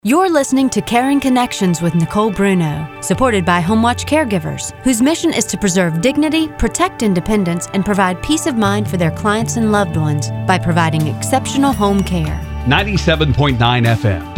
You're listening to Caring Connections with Nicole Bruno, supported by HomeWatch Caregivers, whose mission is to preserve dignity, protect independence, and provide peace of mind for their clients and loved ones by providing exceptional home care. 97.9 FM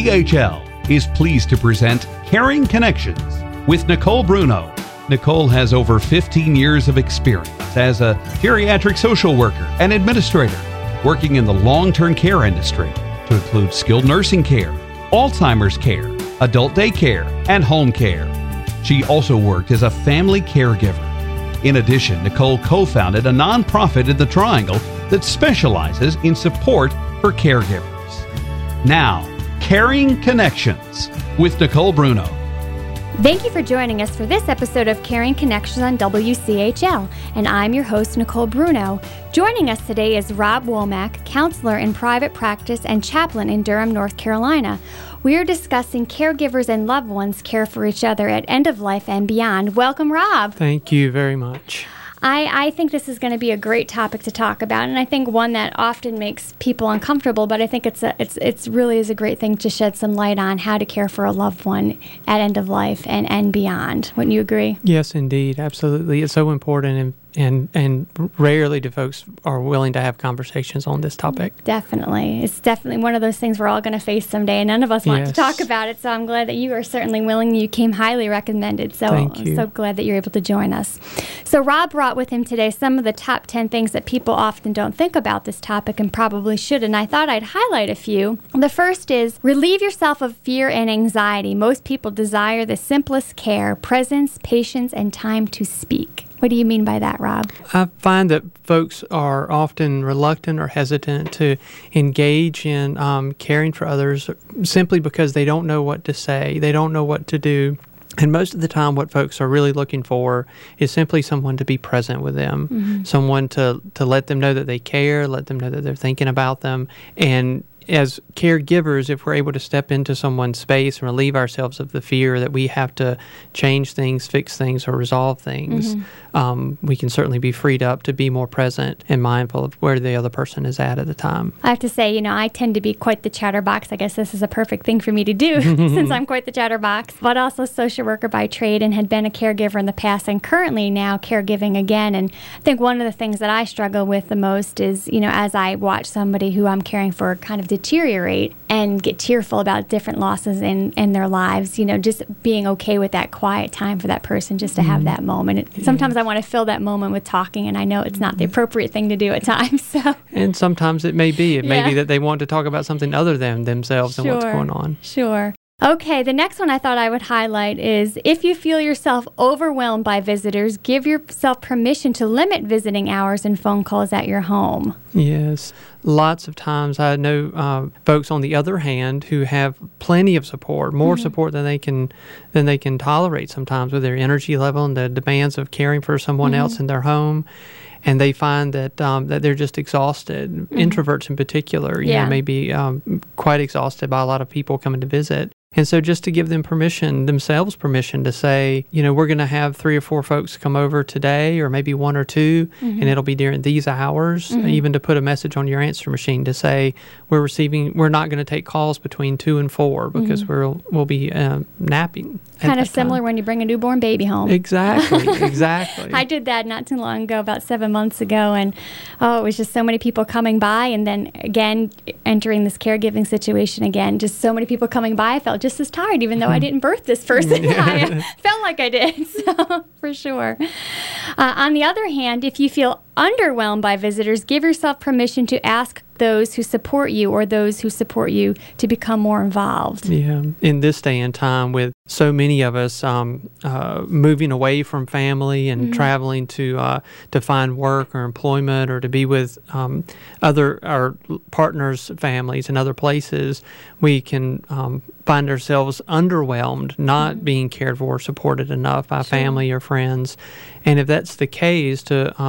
WCHL is pleased to present Caring Connections with Nicole Bruno. Nicole has over 15 years of experience as a geriatric social worker and administrator, working in the long-term care industry to include skilled nursing care, Alzheimer's care, adult daycare, and home care. She also worked as a family caregiver. In addition, Nicole co-founded a nonprofit in the Triangle that specializes in support for caregivers. Now, Caring Connections with Nicole Bruno. Thank you for joining us for this episode of Caring Connections on WCHL, and I'm your host, Nicole Bruno. Joining us today is Rob Womack, counselor in private practice and chaplain in Durham, North Carolina. We are discussing caregivers and loved ones care for each other at end of life and beyond. Welcome, Rob. Thank you very much. I think this is going to be a great topic to talk about, and I think one that often makes people uncomfortable, but I think it's really is a great thing to shed some light on how to care for a loved one at end of life and beyond. Wouldn't you agree? Yes, indeed. Absolutely. It's so important, and rarely do folks are willing to have conversations on this topic. Definitely. It's definitely one of those things we're all going to face someday, and none of us want to talk about it, so I'm glad that you are certainly willing. You came highly recommended, so Thank you. I'm so glad that you're able to join us. So Rob brought with him today some of the top 10 things that people often don't think about this topic and probably should, and I thought I'd highlight a few. The first is relieve yourself of fear and anxiety. Most people desire the simplest care, presence, patience, and time to speak. What do you mean by that, Rob? I find that folks are often reluctant or hesitant to engage in caring for others simply because they don't know what to say. They don't know what to do. And most of the time, what folks are really looking for is simply someone to be present with them, someone to let them know that they care, let them know that they're thinking about them. And as caregivers, if we're able to step into someone's space and relieve ourselves of the fear that we have to change things, fix things, or resolve things, we can certainly be freed up to be more present and mindful of where the other person is at the time. I have to say, I tend to be quite the chatterbox. I guess this is a perfect thing for me to do since I'm quite the chatterbox, but also social worker by trade and had been a caregiver in the past and currently now caregiving again. And I think one of the things that I struggle with the most is, as I watch somebody who I'm caring for kind of deteriorate and get tearful about different losses in their lives, just being okay with that quiet time for that person just to have that moment. Sometimes I want to fill that moment with talking, and I know it's not the appropriate thing to do at times. So. And sometimes it may be. It may be that they want to talk about something other than themselves and what's going on. Sure. Okay, the next one I thought I would highlight is if you feel yourself overwhelmed by visitors, give yourself permission to limit visiting hours and phone calls at your home. Yes. Lots of times I know folks on the other hand who have plenty of support, more support than they can tolerate sometimes with their energy level and the demands of caring for someone else in their home. And they find that that they're just exhausted. Introverts in particular, may be quite exhausted by a lot of people coming to visit. And so just to give them themselves permission to say, we're going to have 3 or 4 folks come over today, or maybe 1 or 2, and it'll be during these hours, even to put a message on your answer machine to say, we're not going to take calls between 2 and 4 because we'll be napping. Kind of similar when you bring a newborn baby home. Exactly. I did that not too long ago, about 7 months ago, and it was just so many people coming by, and then again, entering this caregiving situation again, just so many people coming by, I felt just as tired, even though I didn't birth this person. I felt like I did, so for sure. On the other hand, if you feel underwhelmed by visitors, give yourself permission to ask those who support you or those who support you to become more involved. Yeah. In this day and time, with so many of us moving away from family and traveling to find work or employment or to be with our partners' families in other places, we can find ourselves underwhelmed, not being cared for or supported enough by family or friends. And if that's the case,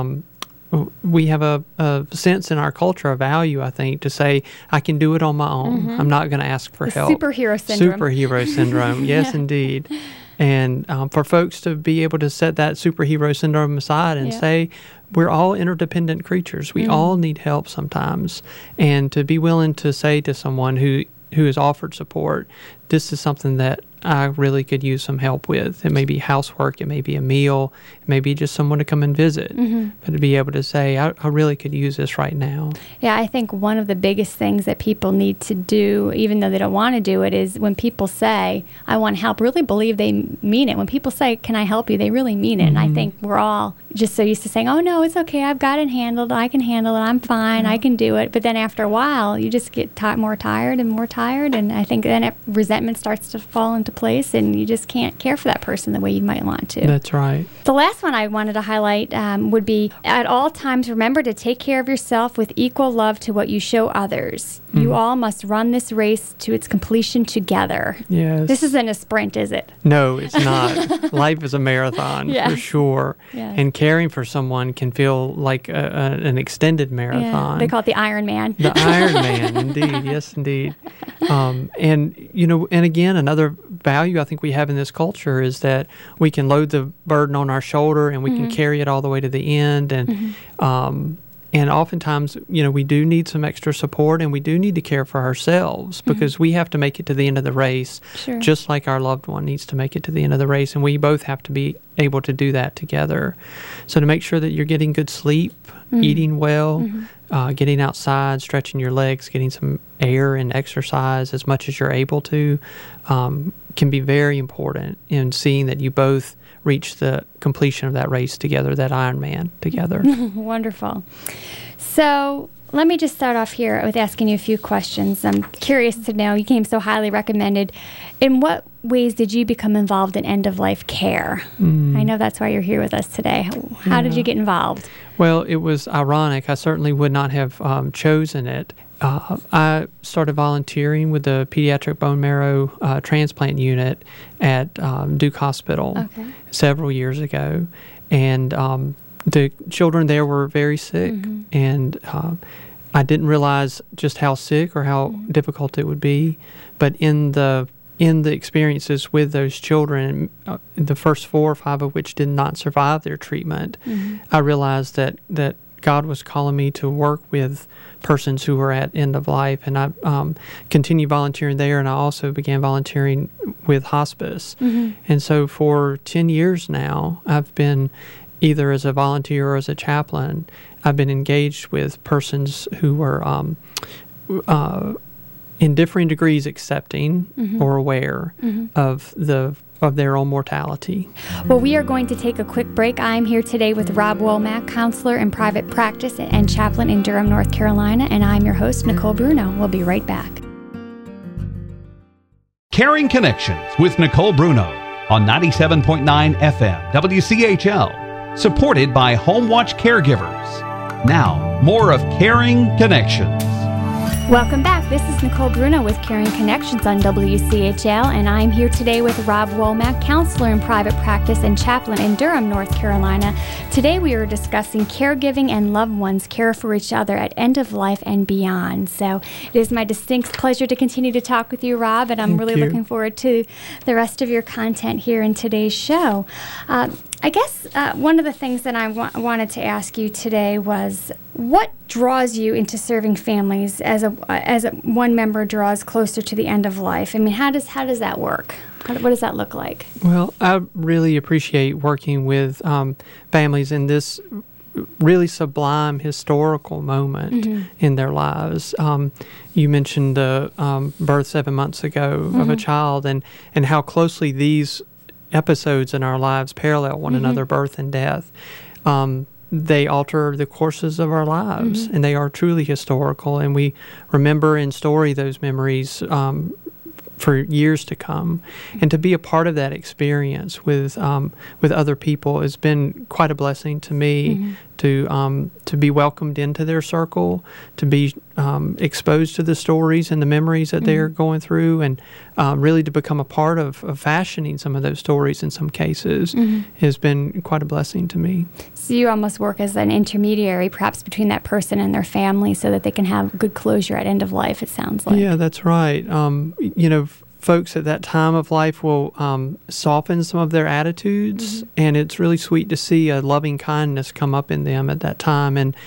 we have a sense in our culture, a value, I think, to say, I can do it on my own. I'm not going to ask for help. Superhero syndrome. Yes, indeed. And for folks to be able to set that superhero syndrome aside and say, we're all interdependent creatures. We all need help sometimes. And to be willing to say to someone who who has offered support, this is something that I really could use some help with. It may be housework, it may be a meal, it may be just someone to come and visit. But to be able to say, I really could use this right now. Yeah, I think one of the biggest things that people need to do, even though they don't want to do it, is when people say, I want help, really believe they mean it. When people say, can I help you, they really mean it. And I think we're all just so used to saying, oh, no, it's okay, I've got it handled, I can handle it, I'm fine, I can do it. But then after a while, you just get more tired, and I think then resentment starts to fall into place, and you just can't care for that person the way you might want to. That's right. The last one I wanted to highlight would be, at all times, remember to take care of yourself with equal love to what you show others. You all must run this race to its completion together. Yes. This isn't a sprint, is it? No, it's not. Life is a marathon, for sure. Yes. And caring for someone can feel like an extended marathon. Yeah. They call it the Iron Man. The Iron Man, indeed. Yes, indeed. And again, another value I think we have in this culture is that we can load the burden on our shoulder and we can carry it all the way to the end. And oftentimes, we do need some extra support, and we do need to care for ourselves because we have to make it to the end of the race, just like our loved one needs to make it to the end of the race. And we both have to be able to do that together. So to make sure that you're getting good sleep, eating well, getting outside, stretching your legs, getting some air and exercise as much as you're able to, can be very important in seeing that you both reach the completion of that race together, that Ironman together. Wonderful. So let me just start off here with asking you a few questions. I'm curious to know, you came so highly recommended. In what ways did you become involved in end-of-life care? I know that's why you're here with us today. How did you get involved? Well, it was ironic. I certainly would not have chosen it. I started volunteering with the pediatric bone marrow transplant unit at Duke Hospital several years ago. And the children there were very sick. And I didn't realize just how sick or how difficult it would be. But in the experiences with those children, the first 4 or 5 of which did not survive their treatment, I realized that God was calling me to work with persons who were at end of life, and I continued volunteering there, and I also began volunteering with hospice. And so for 10 years now, I've been either as a volunteer or as a chaplain, I've been engaged with persons who were in differing degrees accepting or aware of their own mortality. Well, we are going to take a quick break. I'm here today with Rob Womack, counselor in private practice and chaplain in Durham, North Carolina, and I'm your host, Nicole Bruno. We'll be right back. Caring Connections with Nicole Bruno on 97.9 FM WCHL, supported by HomeWatch Caregivers. Now, more of Caring Connections. Welcome back. This is Nicole Bruno with Caring Connections on WCHL, and I'm here today with Rob Womack, counselor in private practice and chaplain in Durham, North Carolina. Today we are discussing caregiving and loved ones care for each other at end of life and beyond. So it is my distinct pleasure to continue to talk with you, Rob, and I'm really looking forward to the rest of your content here in today's show. I guess one of the things that I wanted to ask you today was, what draws you into serving families as one member draws closer to the end of life? I mean, how does that work? What does that look like? Well, I really appreciate working with families in this really sublime historical moment in their lives. You mentioned the birth 7 months ago of a child, and how closely these episodes in our lives parallel one another, birth and death. They alter the courses of our lives, and they are truly historical, and we remember in story those memories for years to come. And to be a part of that experience with other people has been quite a blessing to me, to be welcomed into their circle, to be exposed to the stories and the memories that they're going through, and really to become a part of fashioning some of those stories in some cases has been quite a blessing to me. So you almost work as an intermediary, perhaps between that person and their family, so that they can have good closure at end of life, it sounds like. Yeah, that's right. Folks at that time of life will soften some of their attitudes, and it's really sweet to see a loving kindness come up in them at that time. And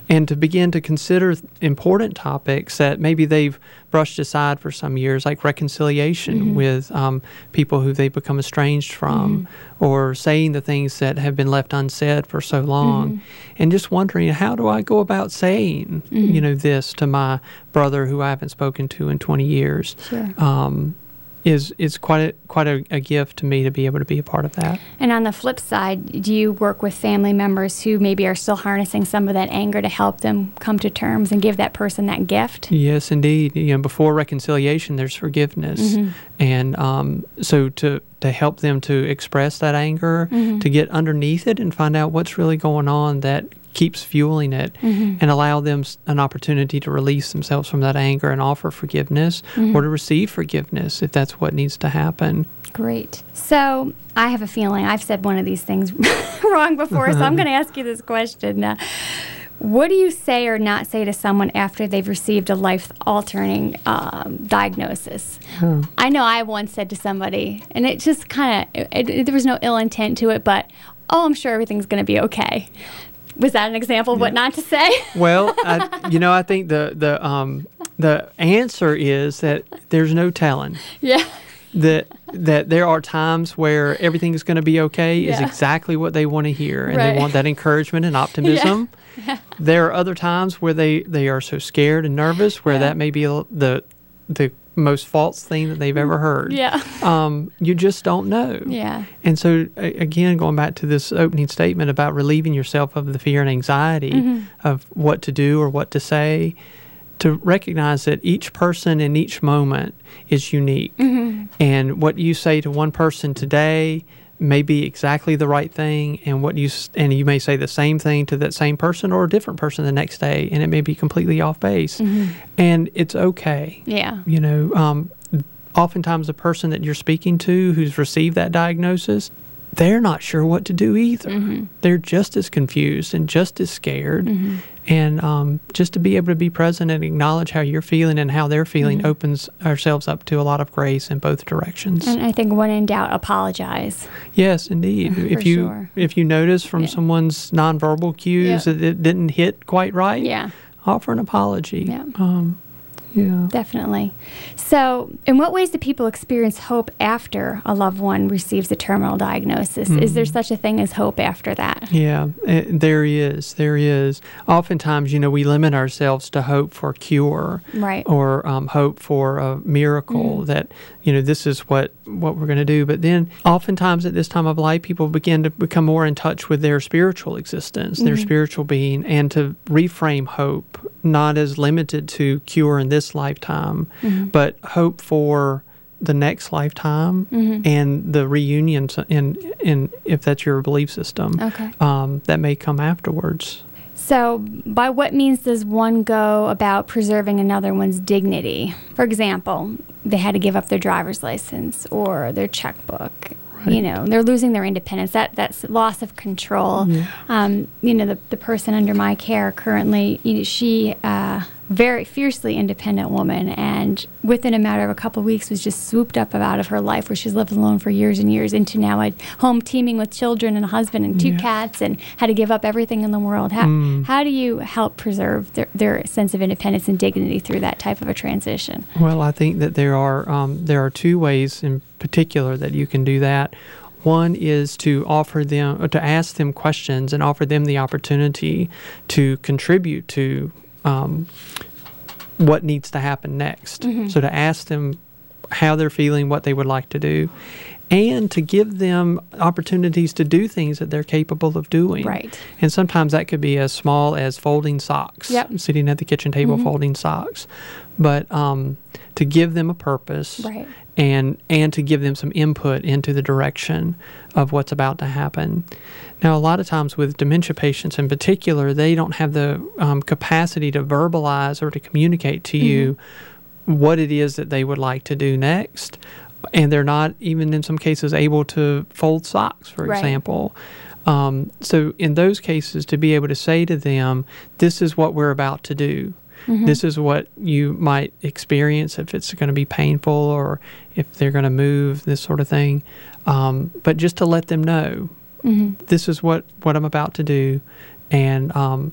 and to begin to consider important topics that maybe they've brushed aside for some years, like reconciliation with people who they've become estranged from, or saying the things that have been left unsaid for so long, and just wondering, how do I go about saying, this to my brother who I haven't spoken to in 20 years? Sure. Is quite a gift to me to be able to be a part of that. And on the flip side, do you work with family members who maybe are still harnessing some of that anger to help them come to terms and give that person that gift? Yes, indeed. Before reconciliation, there's forgiveness, and so to help them to express that anger, to get underneath it and find out what's really going on that keeps fueling it, and allow them an opportunity to release themselves from that anger and offer forgiveness or to receive forgiveness if that's what needs to happen. Great. So I have a feeling I've said one of these things wrong before, so I'm going to ask you this question. What do you say or not say to someone after they've received a life-altering diagnosis? I know I once said to somebody, and it just kind of, there was no ill intent to it, but, I'm sure everything's going to be okay. Was that an example of what not to say? Well, I think the answer is that there's no telling. Yeah. That there are times where everything is going to be okay is exactly what they want to hear, and they want that encouragement and optimism. Yeah. There are other times where they are so scared and nervous where that may be the most false thing that they've ever heard. Yeah. You just don't know. Yeah. And so, again, going back to this opening statement about relieving yourself of the fear and anxiety of what to do or what to say, to recognize that each person in each moment is unique. And what you say to one person today may be exactly the right thing, and you may say the same thing to that same person or a different person the next day, and it may be completely off base. And it's okay. Yeah. Oftentimes the person that you're speaking to who's received that diagnosis, they're not sure what to do either. They're just as confused and just as scared. And just to be able to be present and acknowledge how you're feeling and how they're feeling opens ourselves up to a lot of grace in both directions. And I think when in doubt, apologize. Yes, indeed. If you notice from someone's nonverbal cues that it didn't hit quite right, offer an apology. Yeah. Definitely. So, in what ways do people experience hope after a loved one receives a terminal diagnosis? Is there such a thing as hope after that? Yeah, there is. There is. Oftentimes, we limit ourselves to hope for cure, right, or hope for a miracle that, this is what we're going to do. But then, oftentimes at this time of life, people begin to become more in touch with their spiritual existence, their spiritual being, and to reframe hope, not as limited to cure in this lifetime, but hope for the next lifetime and the reunion in if that's your belief system, that may come afterwards. So by what means does one go about preserving another one's dignity? For example, they had to give up their driver's license or their checkbook. Right. They're losing their independence. That's loss of control. Yeah. The person under my care currently, she very fiercely independent woman, and within a matter of a couple of weeks was just swooped up out of her life where she's lived alone for years and years into now a home teeming with children and a husband and two cats, and had to give up everything in the world. How do you help preserve their sense of independence and dignity through that type of a transition? Well, I think that there are two ways in particular that you can do that. One is to to ask them questions and offer them the opportunity to contribute to what needs to happen next. So to ask them how they're feeling, what they would like to do, and to give them opportunities to do things that they're capable of doing. Right. And sometimes that could be as small as folding socks, sitting at the kitchen table folding socks. But to give them a purpose, right, and to give them some input into the direction of what's about to happen. Now, a lot of times with dementia patients in particular, they don't have the capacity to verbalize or to communicate to you what it is that they would like to do next. And they're not even in some cases able to fold socks, for example. So in those cases, to be able to say to them, this is what we're about to do. This is what you might experience if it's going to be painful or if they're going to move, this sort of thing. But just to let them know, this is what I'm about to do, and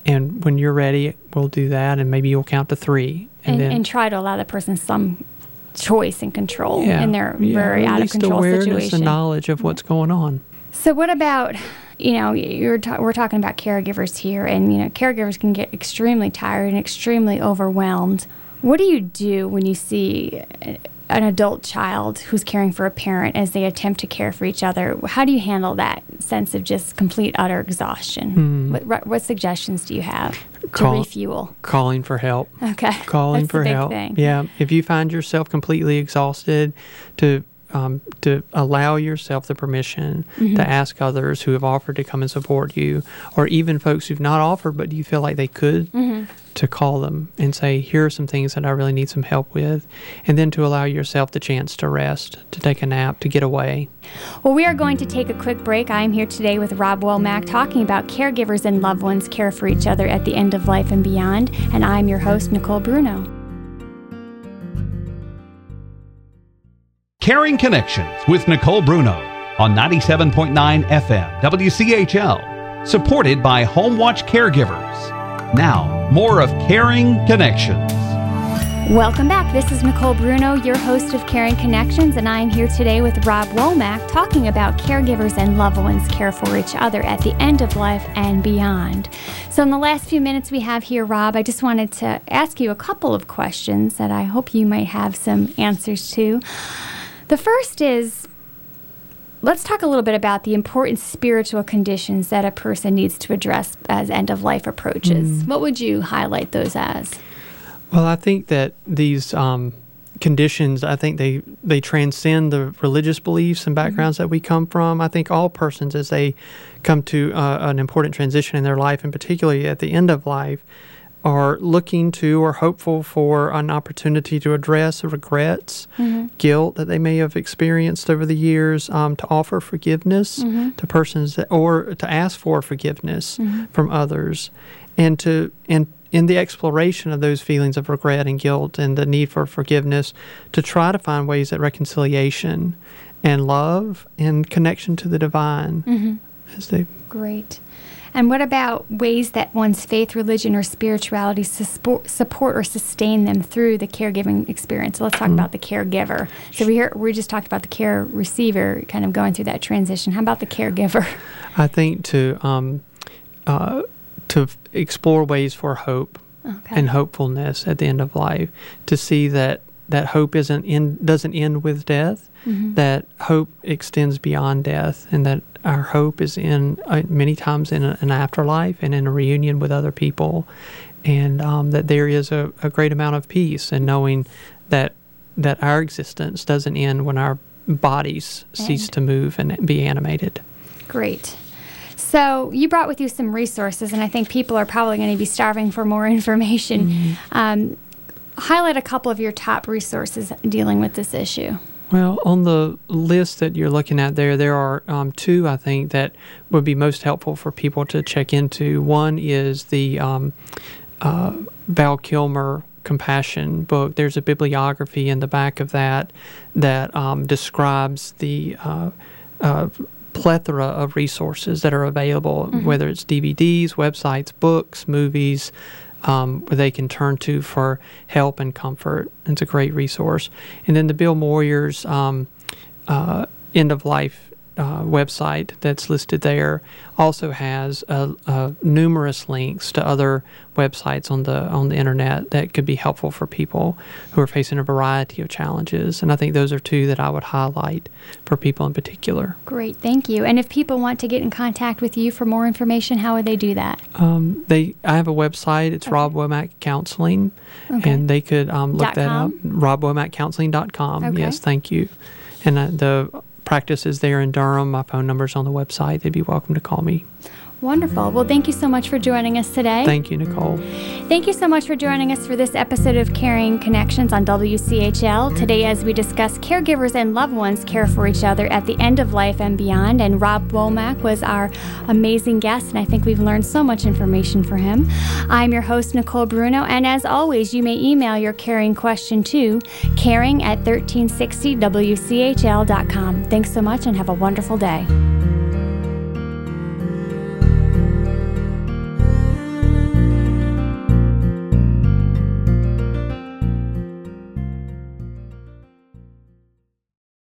And when you're ready, we'll do that, and maybe you'll count to 3. And try to allow the person some choice and control in their very out of control awareness situation. And knowledge of what's going on. So what about, we're talking about caregivers here, and, caregivers can get extremely tired and extremely overwhelmed. What do you do when you see an adult child who's caring for a parent as they attempt to care for each other? How do you handle that sense of just complete, utter exhaustion? What suggestions do you have to refuel? Calling for help. Okay. Calling That's for the big help. thing. Yeah. If you find yourself completely exhausted, to allow yourself the permission to ask others who have offered to come and support you, or even folks who've not offered but you feel like they could, to call them and say, here are some things that I really need some help with, and then to allow yourself the chance to rest, to take a nap, to get away. Well, we are going to take a quick break. I am here today with Rob Womack talking about caregivers and loved ones care for each other at the end of life and beyond, and I'm your host, Nicole Bruno. Caring Connections with Nicole Bruno on 97.9 FM WCHL, supported by HomeWatch Caregivers. Now, more of Caring Connections. Welcome back. This is Nicole Bruno, your host of Caring Connections, and I am here today with Rob Womack talking about caregivers and loved ones care for each other at the end of life and beyond. So in the last few minutes we have here, Rob, I just wanted to ask you a couple of questions that I hope you might have some answers to. The first is, let's talk a little bit about the important spiritual conditions that a person needs to address as end-of-life approaches. What would you highlight those as? Well, I think that these conditions, I think they transcend the religious beliefs and backgrounds that we come from. I think all persons, as they come to an important transition in their life, and particularly at the end of life, are looking to or hopeful for an opportunity to address regrets, guilt that they may have experienced over the years, to offer forgiveness to persons or to ask for forgiveness from others, and in the exploration of those feelings of regret and guilt and the need for forgiveness, to try to find ways that reconciliation and love and connection to the divine as they... Great. And what about ways that one's faith, religion, or spirituality support or sustain them through the caregiving experience? So let's talk about the caregiver. So we just talked about the care receiver kind of going through that transition. How about the caregiver? I think to explore ways for hope and hopefulness at the end of life, to see that hope doesn't end with death, that hope extends beyond death, and that our hope is in many times in an afterlife and in a reunion with other people, and that there is a great amount of peace in knowing that our existence doesn't end when our bodies cease to move and be animated. Great. So you brought with you some resources, and I think people are probably going to be starving for more information. Highlight a couple of your top resources dealing with this issue. Well, on the list that you're looking at there are two, I think, that would be most helpful for people to check into. One is the Val Kilmer Compassion book. There's a bibliography in the back of that describes the plethora of resources that are available, whether it's DVDs, websites, books, movies, where they can turn to for help and comfort. It's a great resource. And then the Bill Moyers End of Life website that's listed there also has numerous links to other websites on the internet that could be helpful for people who are facing a variety of challenges. And I think those are two that I would highlight for people in particular. Great, thank you. And if people want to get in contact with you for more information, how would they do that? I have a website. It's Rob Womack Counseling, and they could look that up. RobWomackCounseling.com. Okay. Yes, thank you. And the practice is there in Durham. My phone number's on the website. They'd be welcome to call me. Wonderful. Well, thank you so much for joining us today. Thank you, Nicole. Thank you so much for joining us for this episode of Caring Connections on WCHL. Today, as we discuss caregivers and loved ones care for each other at the end of life and beyond. And Rob Womack was our amazing guest, and I think we've learned so much information from him. I'm your host, Nicole Bruno, and as always, you may email your caring question to caring@1360wchl.com. Thanks so much and have a wonderful day.